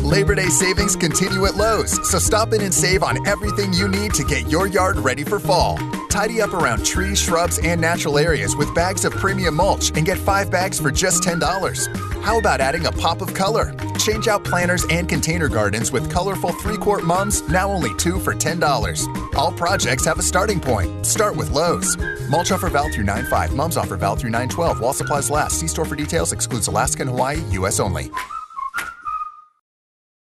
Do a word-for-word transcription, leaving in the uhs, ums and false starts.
Labor Day savings continue at Lowe's, so stop in and save on everything you need to get your yard ready for fall. Tidy up around trees, shrubs, and natural areas with bags of premium mulch and get five bags for just ten dollars. How about adding a pop of color? Change out planters and container gardens with colorful three-quart mums, now only two for ten dollars. All projects have a starting point. Start with Lowe's. Mulch offer valid through nine five. Mums offer valid through nine twelve. While supplies last. See store for details. Excludes Alaska and Hawaii. U S only.